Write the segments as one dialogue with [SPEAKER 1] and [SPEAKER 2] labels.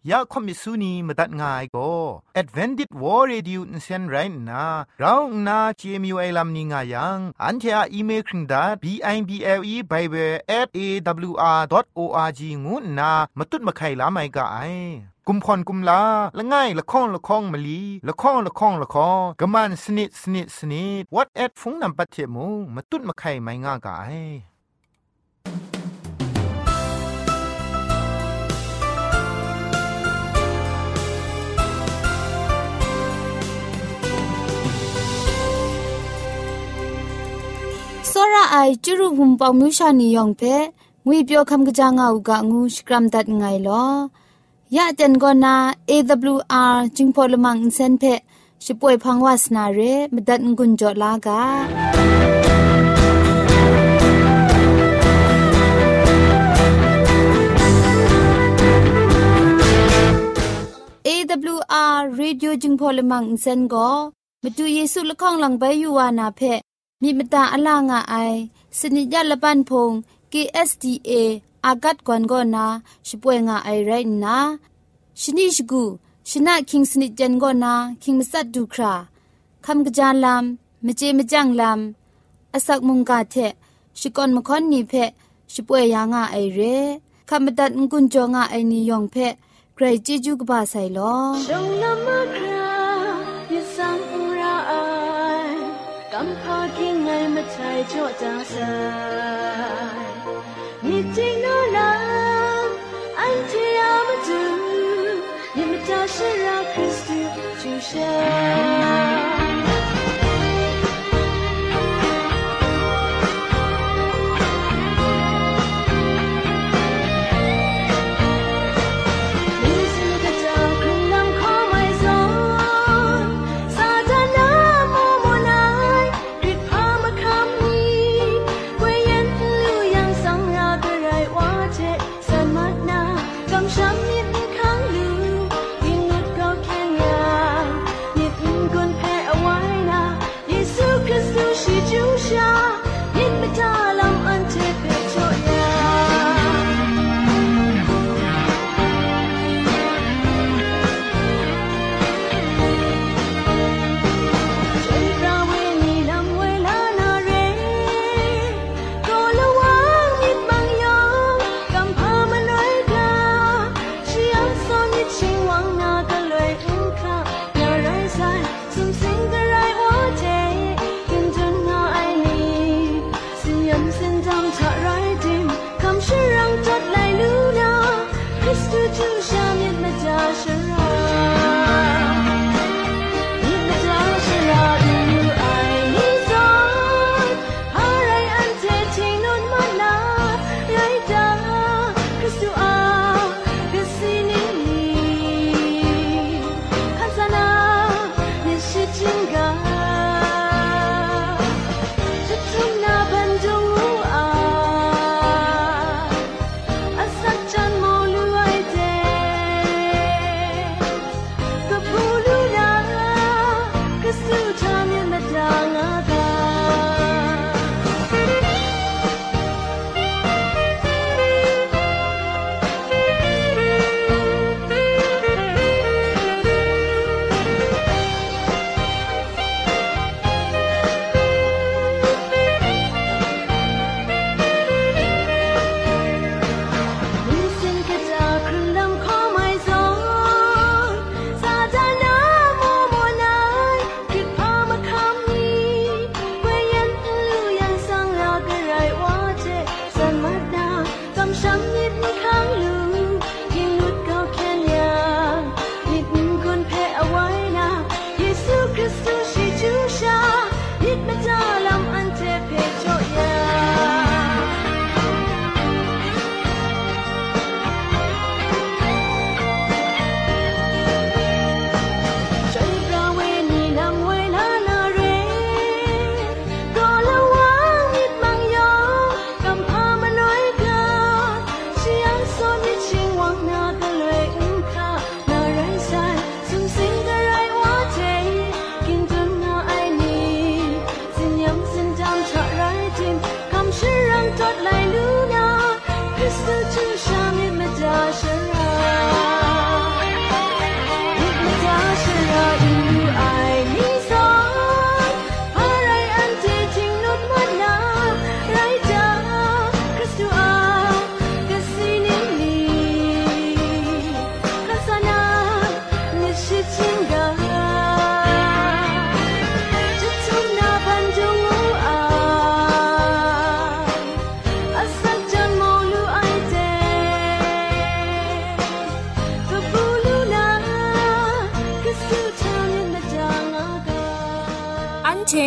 [SPEAKER 1] ยาคอมิสุนีมาตัดง่ายก็ Advented War Radio นเซนไรนะเราหน้า CMU ไอลัมนิงายังอันเทออีเมลคิงดา bible@awr.org งูนะมาตุดมาไข่ลาไม่กะไอกุมพรกุมลาละง่ายละข้องละข้องมะลีละข้องละข้องละข้องกะมันสนิดสนิดสนิด what at ฟงนำปัจเจมูมาตุดมาไข่ไม่ง่ากะไอ
[SPEAKER 2] စောရအိုင်ကျရုဟုံပေါမြူရှာနီယောင်ပဲငွေပြောခမ်ကကြငါဥကငူစကရမ်ဒတ်ငိုင်လောยะเจนก็นา AWR จิงพอลมังอินเซนเพชิป่วยพังวาสนาเรมดัดงุนจอลากา AWR Radio จิงพอลมังอินเซนก็มาดูเยซูละข้องหลังใบยูวานาเพมีมตาอลางาไอสนิยะละปันพง KSDA อากัดกวนก็นาชิป่วยงาไอไรนะชนิชกูชนะคิงสนิจันก็นาคิงมัสัดดูคราคำกระจานลำมเจมจังลำอสักมุงกาเทชิกอนมคอนนีเพชิป่วยยางาไอเรคำบัดงกุนจงาไอนิยองเพใครจีจูกบาไซลอจงนำมาครายิสังราไอกำพาคิงไงมาใช้โจจาสายมีจริงโนลาอันที่ยามาดู你们家是让 Kristu 出生
[SPEAKER 3] กุนแพ้เอา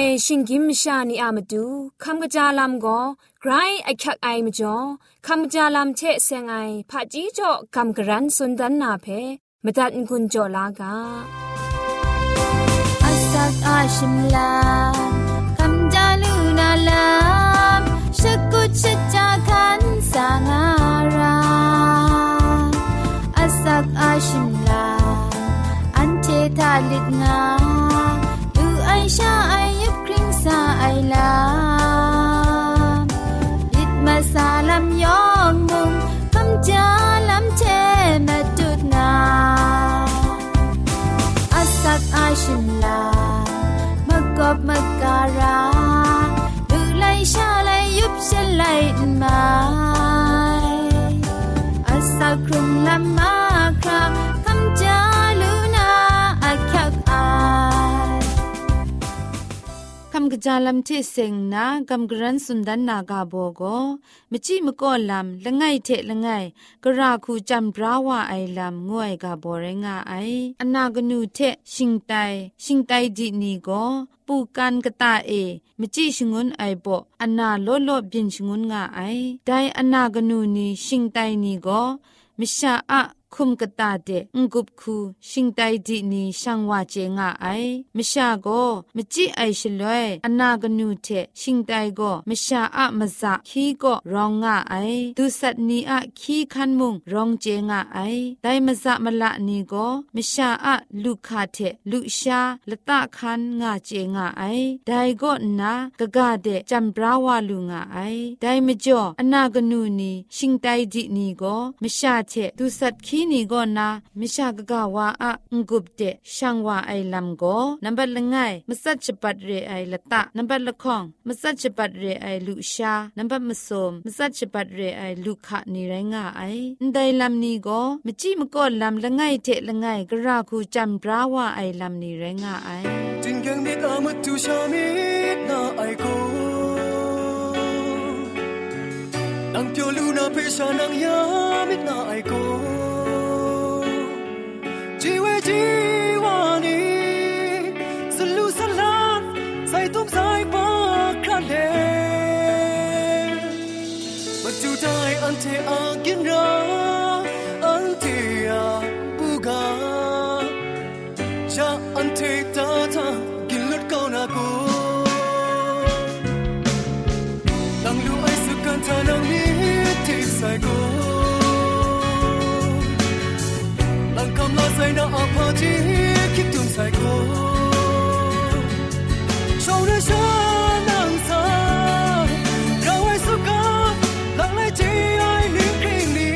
[SPEAKER 3] ชิงกิมชานีอามาดูคำกระจาลำก็ไกรไอคักไอมาจ่อคำกระจาลำเชะเซงไอผาจีจ่อคำกระรันสุนดันนาเพมาตัดกุญจ่อลากา
[SPEAKER 2] อาสักอาชิมลาคำจาลูนาลามชะกุชะจาคันสางาราอาสักอาชิมลาอันเททาลิดงาดูไอชาไอยุบคริงซาไอลายิดมาซาลำยองมุงคำจาลำเทมาจุดนาอาสักอาชิมลามากบมะการาดูไลชาไลยุบฉันไลมาอาสักครุงลำมาคราคำจาลูนาอาคักอายคำกระจาลำที่เซ็งนะกำกรันสุนดันนากาโบโกมจิมก่อลำละไงเทละไงกราคูจำบราวาไอลำงวยกาโบเรงาไออนากนูเทชิงไตดีนีโกปูกันกะตาเอมจิชงุนไอโบอนาโลโลบินชงุนงาไอไดอนากนูนีชิงไตนีโกมิชาอะคุมกตาเดงกุบคูชิงไตดีนีช่างว่าเจงาไอมชาโกมจิไอชลวยอนากนูเทชิงไตโกมชาอะมะซะคีโกรองงาไอดุสัตนีอะคีคันมุงรองเจงาไอไดมะซะมะละนีโกมชาอะลุคาเทลุชาละตะคันงาเจงาไอไดโกนากะกะเดจัมบราวาลุงาไอไดมจ่ออนากนูนีชิงไตดีนีโกมชาเทดุสัตคีนี่ก็นะมิชากะกะวาอะงกุบเตช่างว่าไอลำก็นับบัดละไงมสัจจปัดเรไอละตะนับบัดละข้องมสัจจปัดเรไอลุชานับบัดมะสมมสัจจปัดเรไอลุขะนี่ไรงะไอไดลำนี้ก็มจิมก็ลำละไงเทละไงกระคูจำบราวาไอลำนี่ไรงะไอ
[SPEAKER 4] จิงยังมิดอามุตุชามิดนาไอโกนังเปียวลูนาเพชานังยามิดนาไอโกจีเวจีวานีสลูสลานใส่ตุ้มใส่ปากคราเลมาจูได้อันเทอากินราอันเทอาบูกาชาอันเทตาทากินลุดเกานากูนังลูไอสุกันทานังมีที่ใส่กูมาใส่หน้าอาพาจีคิดถึงใส่กูชาวเรือชานังสาเราไว้สุขาหลังไหลจีไอลิ้นกริ่งนี้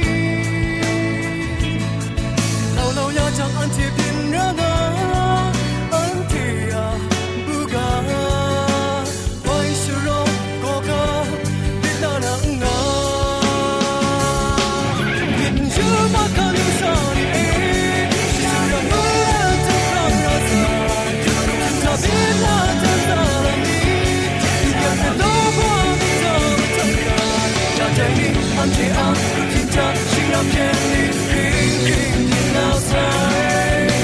[SPEAKER 4] เราอยากจากอันที่บินเรื่องอันที่บูกาไว้ชรอก็กาดิลานังนายินชื่อมาคันสานีI'm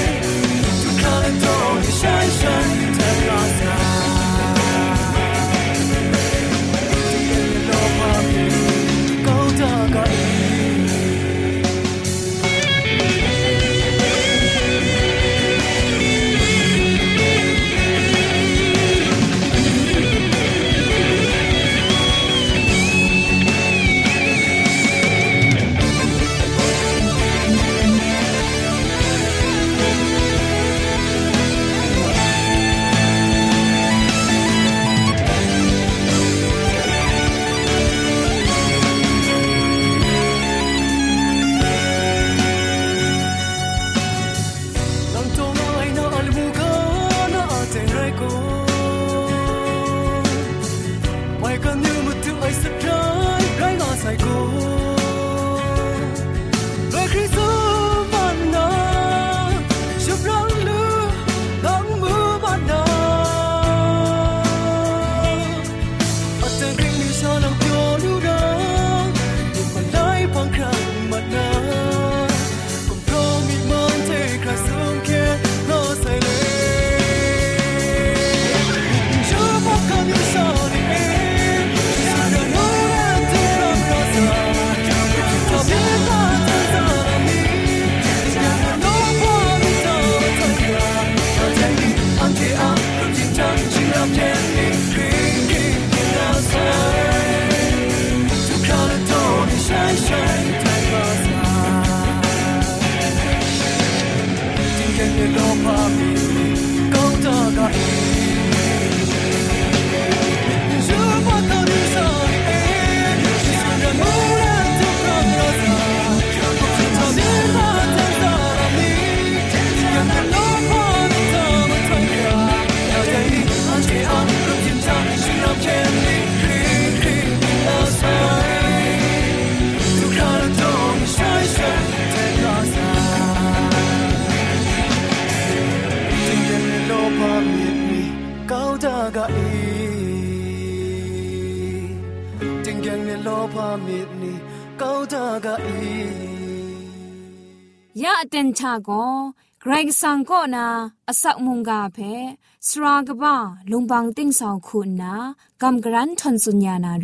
[SPEAKER 4] 的罗帕米高大个伊，如果到你手里，虽然无人都看到他，不知道你把他到哪里，让他罗帕的他们退开，要在你安全安和平常需要偏离，拉塞，就看得懂你甩甩在拉塞。高大个伊，定gang ne lo pa mit ni高大个伊。
[SPEAKER 3] ยะเต็นชาโกไกรกสังก็นาอสักมุงกาเพสรากบ้าลุงบังติ้งสาวคุณนากำกรันทนสุญญานาเร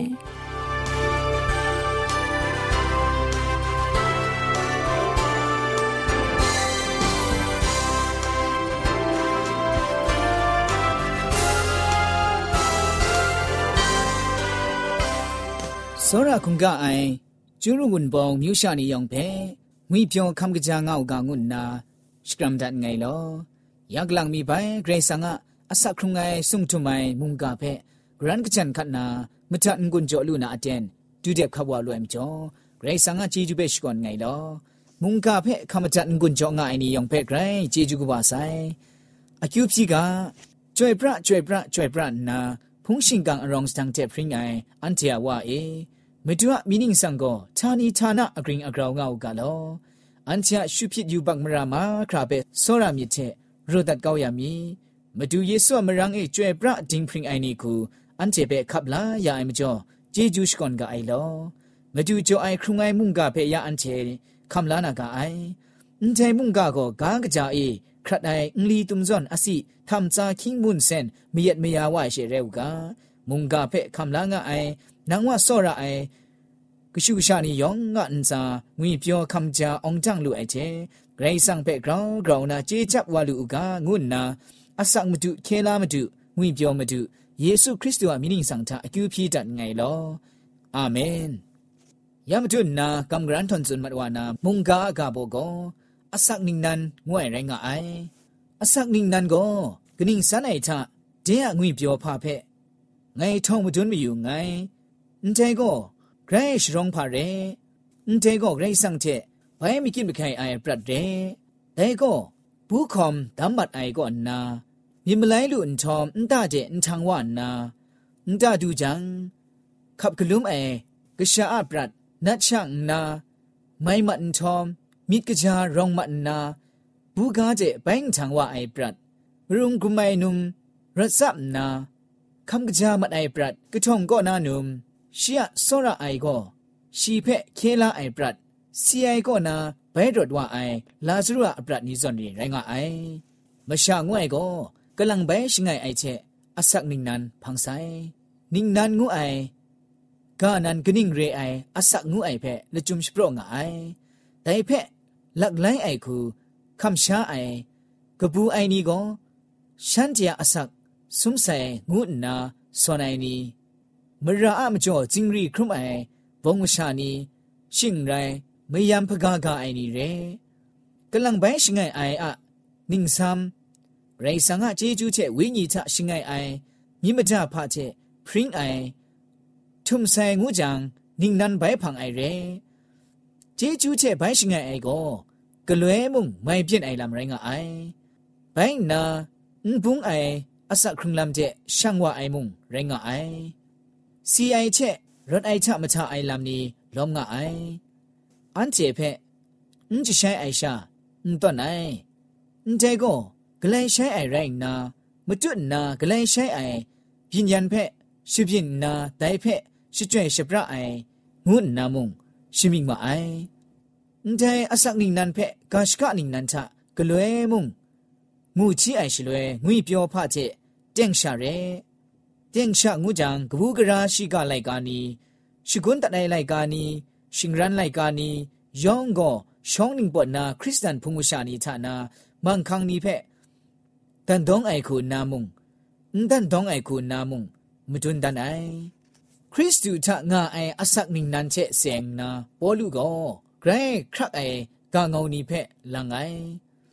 [SPEAKER 5] စောရခုံကအိုင်ကျူရုဝန်ပေါမြူရှာနေယောင်ပဲငွေပြောခမ်ကကြာငောက်ကငုနာစကရမ်ဒတ်ငိုင်လောယက်လန်မီပိုင်ဂရေဆာငါအစခရုံငိုင်ဆုံထုမိုင်မုန်ကပဲဂရန်ကချန်ခတ်နာမထန်ကွန်ကြောလူနာအတန်ဒူဒက်ခဘဝလွမ်ကျော်ဂရေဆာငါជីဂျူပဲရှကွန်ငိုင်လောမုန်ကပဲခမထန်ကွန်ကြောငါအိုင်နီယောင်ပဲဂရိုင်ជីဂျူကဘာဆိုင်အကျူဖြီကကျွဲ့ပရနာဖုန်ရှင်ကန်အရောင်စတန်တဲ့ဖရင်ငိုင်အန်တီယာဝါအေမတူအမီနင်းဆန်ကိုဌာနီဌာနအဂရင်အဂရောင်ငောက်ကလောအန်ချာရှုဖြစ်ယူပတ်မရာမာခရာပဲစောရမြစ်တဲ့ရိုဒတ်ကောက်ရမီမတူယေဆုမရန်းအေကျွဲပရဒင်းဖရင်အိုင်နီကူအန်ချေပဲခပ်လာရအိုင်မကျော်ဂျေဂျူးရှကွန်ကအိုင်လောမတူကျော်အိုင်ခရုံငိုင်မုန်ကပဲရအန်ချေခမ်လာနာကအိုင်အန်ချေမုန်ကကိုဂါကကြအေခရတ်အိုင်အင်လီတုံဇွန်အစီทำจาคิงมุนเซนมีเยดมียาวายเชเรวกามุงกาเพคำลางไอนางว่าสอระไอกชูชานียองงะอันซางุยเปียวคำจาองจังลุไอเจไกรสังเพกราวนาเจจับวาลูกางุนนาอสักมดุเคลามดุงุยเปียวมดุเยซูคริสต์ว่ามินิสังทาอคิวพีดัดไงลออาเมนยามดุนนากำกรันทนซุนมัดวานามุงกากาโบโกอสักนิงนันงวยไรงะไออสักนิงนันก็กนิ่งสันไอทะเดียงุยเปียวพาเพไงท่องมาจนไม่อยู่ไงนเทก็ไกรชรองพาเรนเทก็ไกรสังเทไปไม่กินไปใครไอปรัดเรแต่ก็ผู้คอมดำบัดไอก็อันนามีมาไลลุนทอมนตาเจนทางว่านนานตาดูจังขับกลุ่มไอกระชาปรัดนัดช่างนาไม่มันทอมมิดกระชารองมันนาบูกาเจแบงทางว่าไอปรัดรุงกุไม่นุมรัศมนาคำกระจามันไอปรัดกระทงก็นานุมเชียสระไอก็ชีเพเคลาไอปรัดซีไอก็นาไปรถว่าไอลาซรัวปรัดนิจอนรีไรงาไอมาช่างไอก็กำลังไปชิงไอเชอสักนิงนันพังไซนิงนันงูไอกานันกนิ่งเรไออสักงูไอเพละจุมสโปรงไอแต่เพหลักไลไอคูคำช้าไอกระบูไอนี้ก็ฉันจะอาศักสมใส่งูนาส่วนไอนี้เมื่ออามาจ่อจิงรีครุ่มไอวงชานีชิงไรไม่ยามพกากาไอนี้เร่กำลังไปชิงไออะนิ่งซ้ำไรสังอาเจจูเชวิญญาณชิงไอมิมจ่าพาเชพริ้งไอทุ่มใส่งูจังนิ่งนั้นไปพังไอเร่เจจูเชไปชิงไอก็กลัวมุงไม่เปลี่ยนไอลำไรงไอไปนาบุ้งไออาศักครึ่งลำเจช่างว่าไอมุงไรงไอซีไอเชรถไอชะมาชาไอลำนี้ล้อมงไออันเจเพจะใช้ไอชาต้นไอเจก็กลายใช้ไอแรงนามาจุดนากลายใช้ไอยินยันเพชิบินนาไดเพชิจวยชิบระไองุนนามุงชิมิงมาไอแต่อาศักนิงนันเพกาชกะนิงนันทะกลัวมุงงูชีไอชลวยงุยเปียวพาเจเต็งชาเรเต็งชางูจังกบูกราชิกาไลกานีชิกุนตะไดไลกานีชิงรันไลกานียองก็ช่องนิงปอนาคริสตันพุงชานีทานามังคังนีเพตันดองไอคูนามุงตันดองไอคูนามุงมุตุนตันไอคริสตูทะงาไออาศักนิงนันเชเสียงนาปอลูก็ไกรครักไอกางเอานีเพลังไอ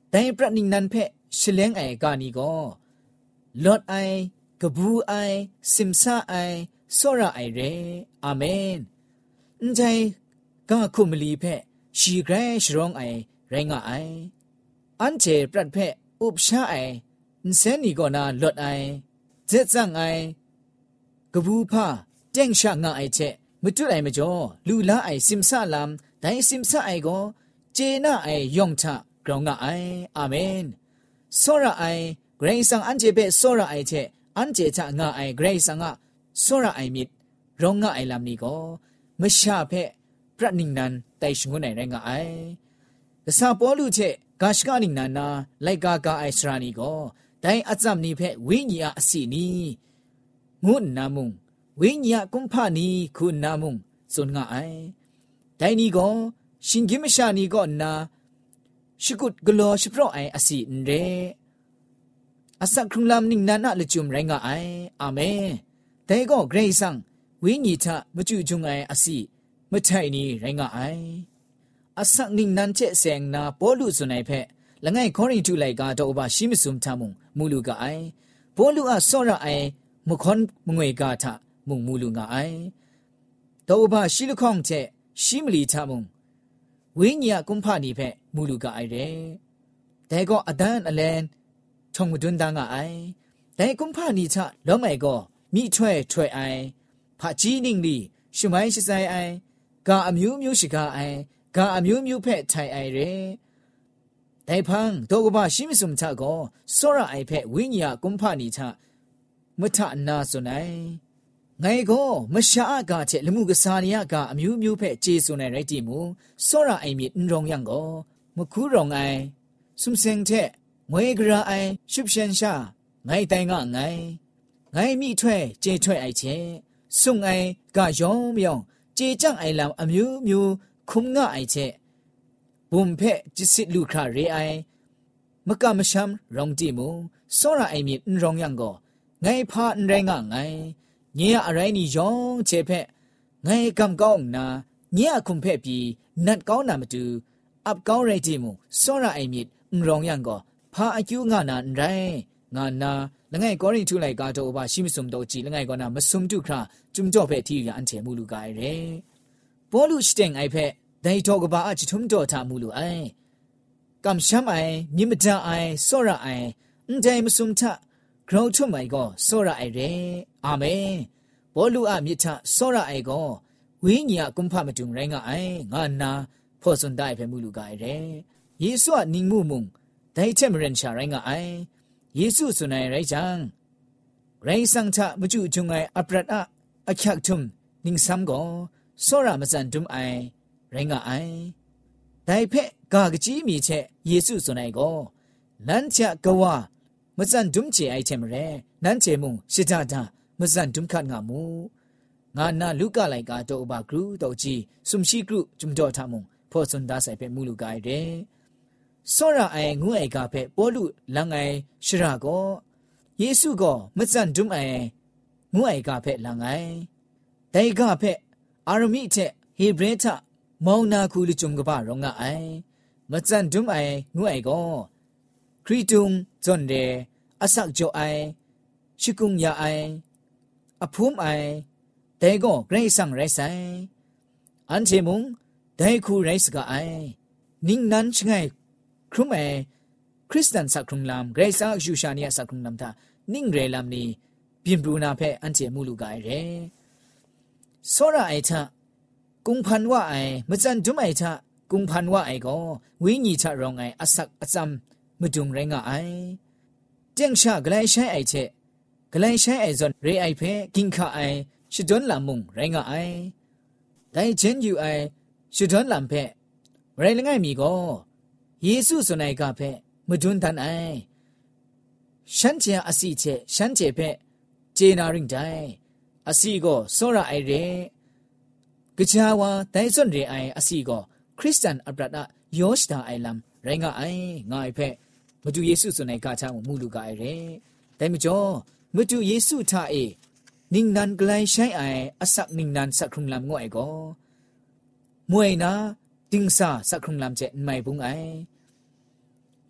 [SPEAKER 5] แต่ปรันิงนันเพเฉลงไอกานีก็ลอดไอกระบูไอซิมซาไอโซระไอเรอาเมนใจก็คุมลีเพชีแกรชรองไอไรงะไออันเจปรัดเพอุปชาไอเซนีก็นาลอดไอเจจังไอกระบูพาเจ้งชางะไอเจมจุไอมจ่อลูลาไอซิมซาลามแต่ซิมซาไอก็เจน่าไอยองชะกรองงะไออาเมนโซระไอเกรซังอันเจเปโซระไอเจอันเจชะงะไอเกรซังอะโซระไอมิดรองงะไอลามนี้ก็มชาเพพระนิงนันไตชงุนไอไรงะไอกษาปอลุเจกาชกานิงนันนาไลกากาไอสรานีก็ไดอัจจัมนี้เพวิญญาอสีนีงุนนามุงวิญญากุมภานีคุณนามุงสุนงะไอไดนี้ก็ชิงกิมชานีก็นาชิกุดกลอชิโปรไออสีนเรอาศักครุงลำนิ่งนานะละจุมไรงะไออาเมแต่ก็เกรซังวิญญาณมจุจุงไออสีมะไทนี่ไรงะไออาศักนิ่งนันเจเสงนาปอลุสุนัยเพละไงคอรินทูไลกาโตอบาชิมซุมทามุงมูลูกะไอปอลุอะซอระไอมคอนมงวยกาทะมุงมูลูงะไอโตอบาชิลข้องเจชิมลีทามุงวิญญากุมภานีเพมูลูกะไอเรแต่ก็อดันอเลนทงดุนดังไอแต่กุมภานีชะล้อมไอก็มีช่วยไอผาจีนิ่งลีชุไมชิไซไอกาอมิวมิวชิกาไอกาอมิวมิวเพไทไอเรแต่พังโตกบาชิมิสุมชะก็โซระไอเพวิญญากุมภานีชะมุทะนาสุนัยไงก็มชาอากาเจลมุกษานียกาอมิวมิวเพเจสุนัยไรติมูโซระไอมินรองยังก็มคูรองไอสุมเซงเทมวยกระไอชุบเชนชาไงแต่งะไงมีถ้วยเจถ้วยไอเจสุงไอกะยองมยองเจจังไอลำอมิวมิวคุมงะไอเจบุมเพจิสิลูคราเรไอมกะมชัมรองจิมูโซระไอมินรองยังก็ไงพาอันไรงะไงเนียอะไรนี่ยองเจเพไงกำก้องนาเนียคุมเพปีนัดก้าวนามาดูอับก้าวไรจิมูโซระไอมินรองยังก็พาอายุงานาไรงานาละไงก็ริทุไลกาโตอบาชิมซุมโตจีละไงก็นามซุมตุคราจุมจ่อเพที่อันเจมูลูกายเรปอลุสเต็งไอเพไดโตกบาอจิทุมโตทามูลูไอกำช้ำไอมิมจาไอโซระไออันใจมซุมทะกราวทุมไอก็โซระไอเรอาเมปอลุอะมิทะโซระไอก็วิญญากุมภามตุงไรงะไองานาพอสุนได้เพมูลูกายเรเยซูอะนิงมูมุงไดเทมเรนชาไรงะไอเยซูสุนัยไรจังไรสังทะมจุจุงไออัปรัดอะอักขักทุมนิงซัมก็โซระมจันทุมไอไรงะไอไดเพกากจีมีเชเยซูสุนัยก็นันจะกว่ามจันทุมเจไอเทมเรนันเจมุงชิดาดามจันทุมขัดงามูงานาลูกาไลกาโตอบากรูโตจีสุมชีกรุจุมจอทามุงพอสุนดาใส่เพมูลูกายเรโซระไองูไอกาเพปอลุลังไอชราโกเยซูก็มจันดุมไองูไอกาเพลังไอไดกาเพอารมิเทเฮเบรทะมองนาคูลิจุมกบะรองไอมจันดุมไองูไอก็ครีตุงจนเดอสักโจไอชิกุงยาไออภุมไอไดก็เกรซังไรไซอันเจมุงไดคูไรสกาไอนิ่งนั้นชไงครุมเอคริสตันสักครุงลำเกรซักยูชานียสักครุงลำท่านิ่งเรลำนี้พิมพ์รูนาเพอันเจมูลูกายเรโซระไอทะกุงพันว่าไอมจันจุมไอทะกุงพันว่าไอก็วิญญาณรองไออสักอจำมุดุงไรงะไอเจ้งชากลายใช้ไอเจกลายใช้ไอจนเรไอเพกิงข้าไอชิดอนลำมุงไรงะไอได้เจนอยู่ไอชิดอนลำเพไรละไงมีก็เยซูสุนัยกาเพมดุนทันไอฉันเจอสีเจฉันเจเพเจนาริงใจอสีก็โซระไอเรกจาวาไดซอนเรไออสีก็คริสเตียนอับราดายอชตาไอลัมไรงะไองายเพมดุเยซูสุนัยกาชามูลูกาไอเรแต่มจ่อมดุเยซูทาเอนิงนันกลายใช้ไออสักนิงนันสักครุงลำงวยก็มวยนะติงซาสักครุงลำเจไม่บุงไอย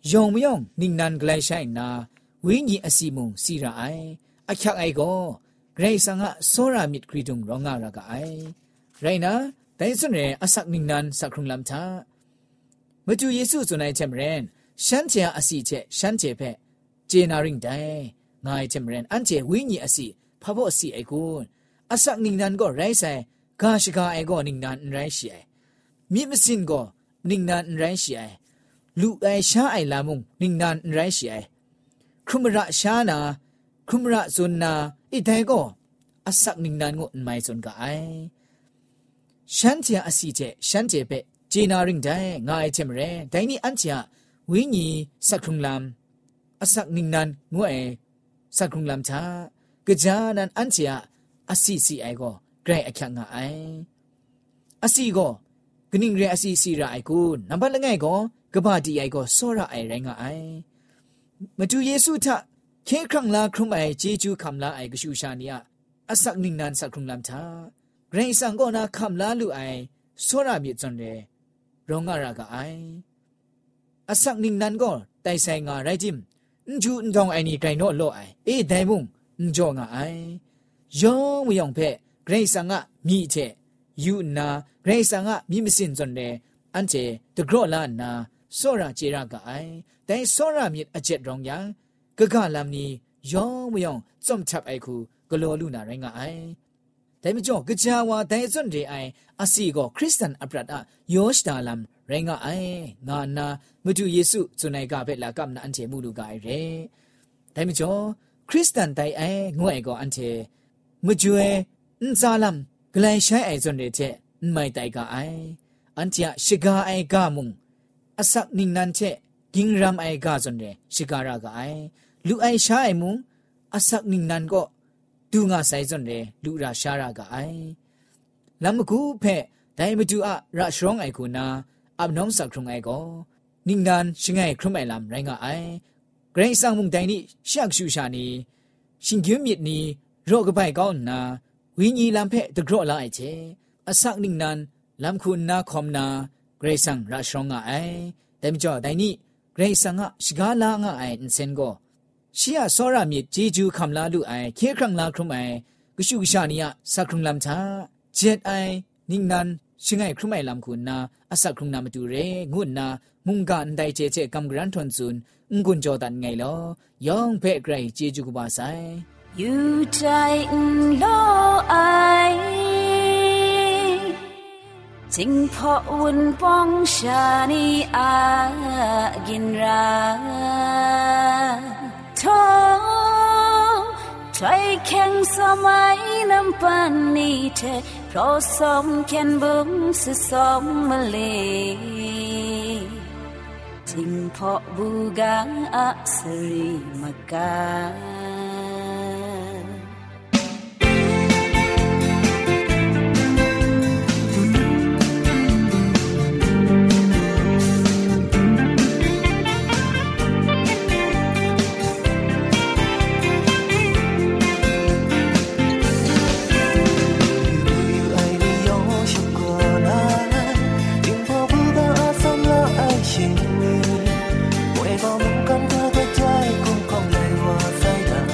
[SPEAKER 5] ยองไม่ยองนิ่งนันไกลใช่นาวิญญาอสีมุงสีระไออักยักไอก็เกรซังอะโซรามิดครีดุงร้องงาระกไอไรนะแต่ส่วนเรอสักนิ่งนันสักครุงลำทามาจูเยซูส่วนในเทมเรนฉันเจออสีเจฉันเจเพเจนาริงได้ง่ายเทมเรนอันเจวิญญาอสีพะโบอสีไอกุนอสักนิ่งนันก็ไรใส่กาชิกาไอก็นิ่งนันไรเสียมีมสินก็นิ่งนันไรเสียลูไอชาไอลามุงนิ่งนันไรเสียครุมระชานาครุมระซุนนาอีไทก็อสักนิ่งนันงไม่ซุนกไอฉันเจออสีเจฉันเจเปเจนาริงได้ง่ายเทมเรแต่นี่อันเจวิญญาสักครุงลำอสักนิ่งนันงวยสักครุงลำชากะจานันอันเจอสีสีไอก็ไกรอักยังง่ายอสีก็กนิ่งเรอสีสีระไอกูนับละไงก็กะบาดีไอก็โซระไอแรงง่ายมาดูเยซูทะเคครั้งลาครุมไอเจจูคำลาไอกะชูชานีอะอสักนิ่งนันสักครุงลำชาไกรสังก็นาคำลาลูไอโซระมีจนเรร้องงารากะไออสักนิ่งนันก็ไตไซงาไรจิมจูนจองไอนี่ไกรโนโลไอไดมุงจองไอยองไม่ยองเพ่เกรซังอะมีเจยูนาเกรซังอะมีมิสินจนเดอันเจตกรอลานาโซราเจรากะไอแต่โซรามีอเจ็ดรองยังกะกะลามนี้ยองไม่ยองจอมทับไอคูกะโลลูนาไรงะไอแต่ไม่จ่อกะจาวาแต่จนเดไออาซีก็คริสเตียนอัปรัดอะโยชตาลัมไรงะไองานามาดูเยซูจุนัยกะเปละกัมนาอันเจมูลูกะไอเรแต่ไม่จ่อคริสเตียนไตไองวยก็อันเจมจวยนซาลัมกลายใช้ไอจนเดเจไม่ไตกะไออันเจชิกาไอกามุงอสักนิ่งนันเจกิงรำไอกาจนเดชิการากะไอลูไอใช้ไอมุงอสักนิ่งนันก็ดูงาไซจนเดลูราชารากะไอลำกูเพไดมาดูอะราชรองไอกูนาอับน้องสักครุงไอก็นิ่งนันชิงไอครุมไอลำไรงะไอเกรงสังมุงไดนี่ชักชูชานีชิงกิมมิดนีโรคไปก้าวนาวิญญาณลำเพะตะกรอลาไอเจอสักนิ่งนันลำคุณนาคอมนาเกรซังราชงะไอแต่ไม่จ่อแต่นี่เกรซังอะชิกาลางะไออินเซนโกชียสอรามีจีจูคำลาลูไอเคครั้งลาครุมไอกชูกชานียสักครุงลำชาเจ็ดไอนิ่งนันชิงไอครุมไอลำคุณนาอสักครุงนามาดูเรงุนนามุงกันไดเจเจกำกรันทนซุนงุนจอดันไงลอยองเพะเกรจีจูกบาไซ
[SPEAKER 2] อยู่ใจโลไอจิงพอวุ่นป้องชานีอากินราท้อใจแข็งสมัยน้ำปันนี้เธอเพราะสมแข็งบุ้มสุดสมมาเลยจิงพอบูกาอักษรีมากา
[SPEAKER 4] 我们感觉的在空空内我在等。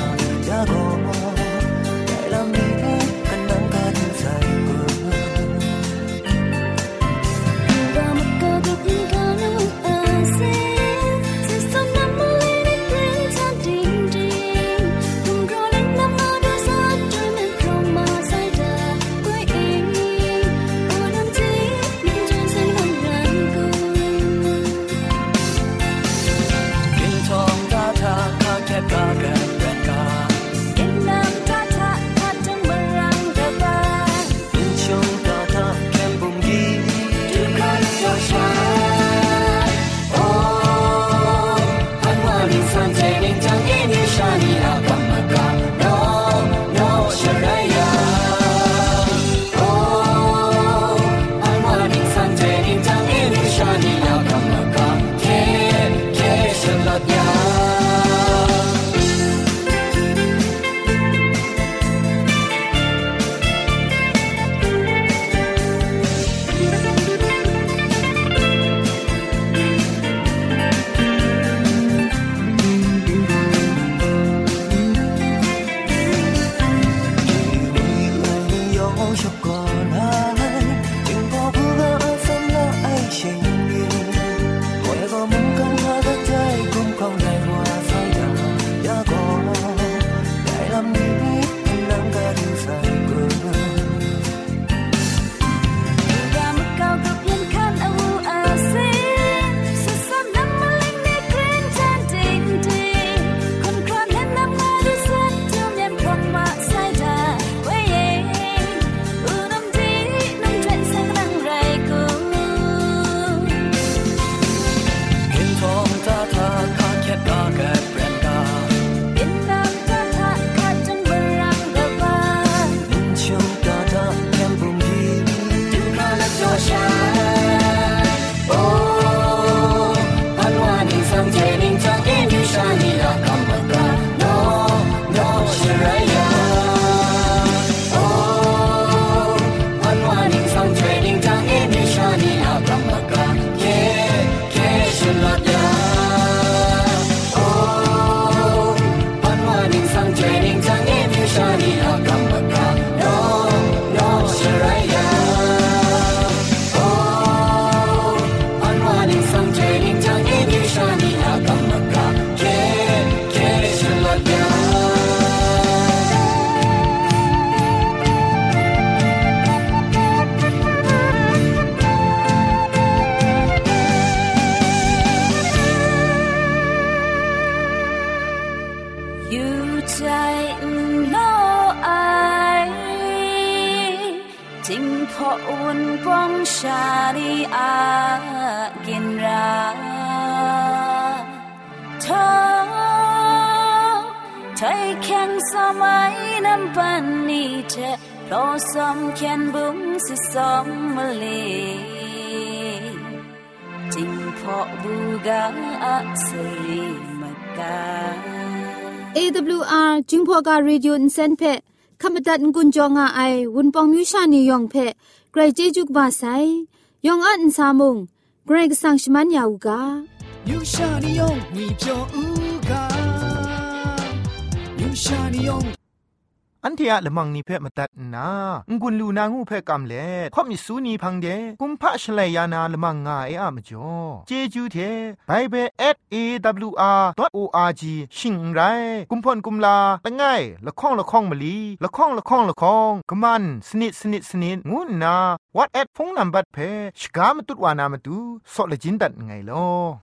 [SPEAKER 6] านีอากินราเธอไทยแข่งสมัยน้ำปันนี้เธอเพราะสมแขนบุ้งสิสมมาเลยจิงพอบูกาสรีมกา
[SPEAKER 2] AWR จิงพอกา Radio Insen Phe ขมตัดกุญจงไอวุนปองมิวชานียองเพไกรเจจุกบาไซยองอันซามุงไกรกสังชมันยาวกา
[SPEAKER 5] มิวชานียองวีเปียวอูกามิวชานียอง
[SPEAKER 1] อันเทียละมังนิเพ่มาตัดนางุนลูนางูเพ่กำเล่ข่อมิสูนีพังเดกุมพะชลัยยานาละมังงาเออะมจ่อเจจูเทไบเบิล@awr.org ชิงไรกุมพ่นกุมลาละง่ายละข้องละข้องมะลีละข้องละข้องละข้องกะมันสนิดสนิดสนิดงูนา WhatsApp พงนัมบัดเพ่ชกามตุดวานามตุซอเลจินดัดไงลอ